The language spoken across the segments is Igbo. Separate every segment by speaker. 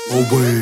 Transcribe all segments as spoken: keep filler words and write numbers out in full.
Speaker 1: Oh boy.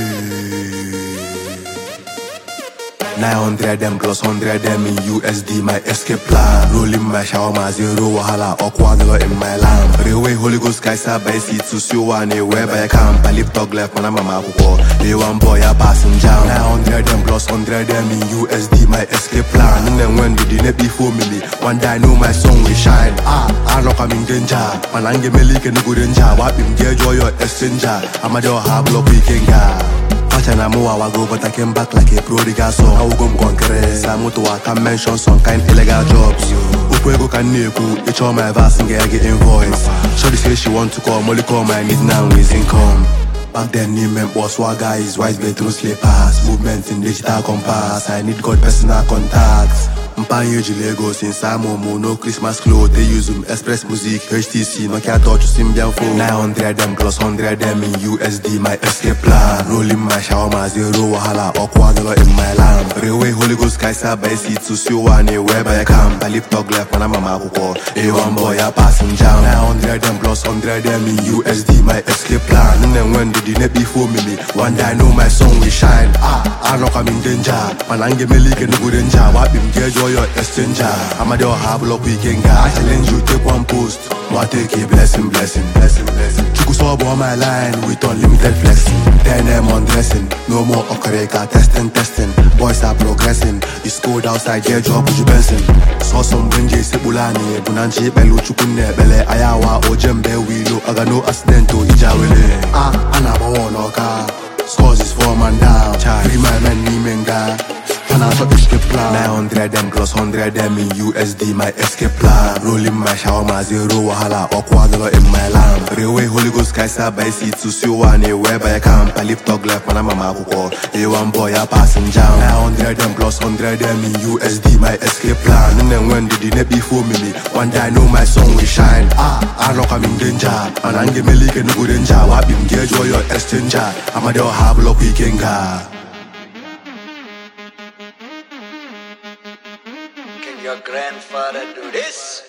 Speaker 1: nine hundred them plus one hundred them in U S D, my escape plan. Rolling my shower, my zero wahala, awkward in my lamp. Railway Holy Ghost guys by seat to see one wherever I camp. I live talk left, man, I'm a mama. They one boy, a passing jam. nine hundred them plus one hundred them in U S D, my escape plan. And then when did the net before me? One day I know my song will shine. Ah, I'm not coming danger. Man, I'm getting leak and good danger. What him get joy your exchanger. I'm a door hard block weekend guy. And I'm a go, but I came back like a prodigal son. I will go conquer. I'm to I can mention some kind of illegal jobs. Upuego can neku, it's all my verse and get invoice. Shorty say she want to call, Molly call my need now is income. Back then, name was swagger is wise bedroom slippers. Movement in digital compass. I need God personal contacts. Mpanye Lego since I'm on no Christmas clothes. They use them Express Music, H T C, Nokia touch Symbian phone. nine hundred them plus one hundred them in U S D, my escape plan. Rolling my shower, my zero wahala, awkward in my lamp. Railway Holy Ghost guys by seat to see one wherever I camp. I live talk left, man, I'm a mama. A one boy, a passing jam. nine hundred them plus one hundred them in U S D, my escape plan. And then when did the net before me? One day I know my song will shine. Ah, I'm not coming danger. Man, I'm getting leak and good danger. What him get joy your exchanger. I'm a door hard block weekend guy. I challenge you, take one post. What take a blessing, blessing, blessing, blessing. Chuku sub on my line with unlimited flexing. Then I'm undressing. No more okareka, testing, testing. Boys are progressing. It's cold outside, get job with you Benson. Saw some Benji Sebulani, Bunanji, Belu Chukune, Bele, Ayawa, Ojembe, Wilo, Agano, Accidento, Ijawele. Ah, Anaba, Oka. Scores is four man down. Free my man, Nimenga. nine hundred them plus one hundred them in U S D, my escape plan. Rolling my shower, my zero wahala, awkward in my lamp. Railway Holy Ghost guys by seat to see one wherever I camp. I live talk left, man, I'm a mama. A one boy, a passing jam. nine hundred them plus one hundred them in U S D, my escape plan. And then when did the net before me? One day I know my song will shine. Ah, I'm not coming danger. Man, I'm getting leak and good danger. What him get joy your exchanger. I'm a door hard block weekend guy.
Speaker 2: Your grandfather do this?